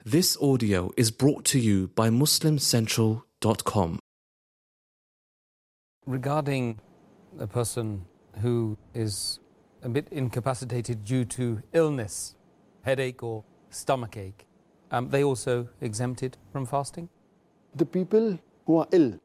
This audio is brought to you by MuslimCentral.com. Regarding a person who is a bit incapacitated due to illness, headache or stomachache, they also exempted from fasting? The people who are ill,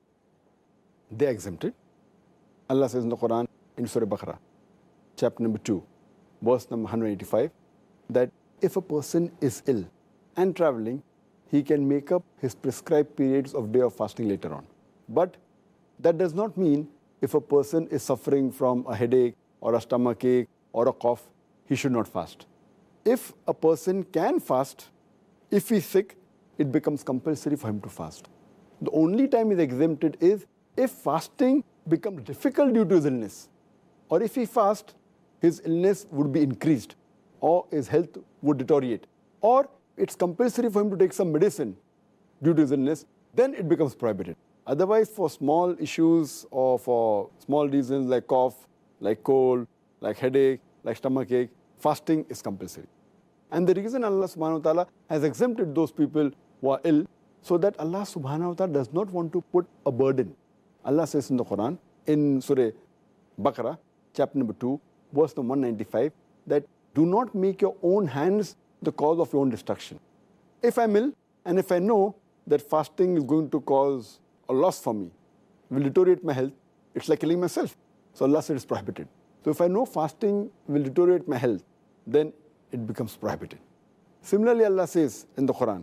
they are exempted. Allah says in the Quran, in Surah Baqarah, chapter number 2, verse number 185, that if a person is ill and traveling, he can make up his prescribed periods of day of fasting later on. But that does not mean if a person is suffering from a headache or a stomachache or a cough, he should not fast. If a person can fast, if he's sick, it becomes compulsory for him to fast. The only time he's exempted is if fasting becomes difficult due to his illness, or if he fasts, his illness would be increased, or his health would deteriorate, or it's compulsory for him to take some medicine due to his illness, then it becomes prohibited. Otherwise, for small issues or for small reasons like cough, like cold, like headache, like stomachache, fasting is compulsory. And the reason Allah subhanahu wa ta'ala has exempted those people who are ill, so that Allah subhanahu wa ta'ala does not want to put a burden. Allah says in the Quran, in Surah Baqarah, chapter number 2, verse number 195, that do not make your own hands the cause of your own destruction. If I'm ill and if I know that fasting is going to cause a loss for me, will deteriorate my health, it's like killing myself. So Allah said it's prohibited. So if I know fasting will deteriorate my health, then it becomes prohibited. Similarly, Allah says in the Quran,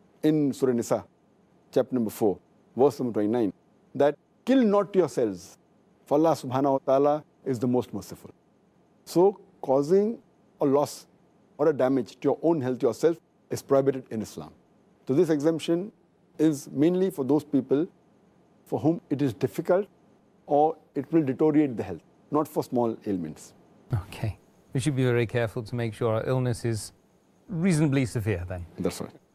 in Surah Nisa, chapter number 4, verse number 29, that kill not yourselves, for Allah subhanahu wa ta'ala is the most merciful. So causing a loss or a damage to your own health yourself is prohibited in Islam. So this exemption is mainly for those people for whom it is difficult or it will deteriorate the health, not for small ailments. Okay. We should be very careful to make sure our illness is reasonably severe then. That's right.